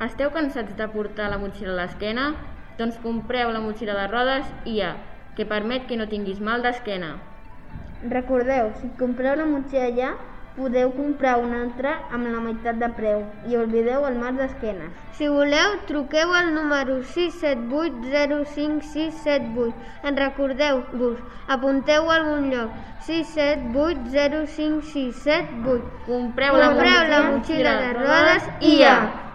Esteu cansats de portar la motxilla a l'esquena? Doncs compreu la motxilla de rodes IA, que permet que no tinguis mal d'esquena. Recordeu, si compreu la motxilla ja, podeu comprar una altra amb la meitat de preu i oblideu el mal d'esquenes. Si voleu, truqueu al número 678056678. En recordeu-vos, apunteu a algun lloc. 678056678. Compreu la motxilla de rodes IA.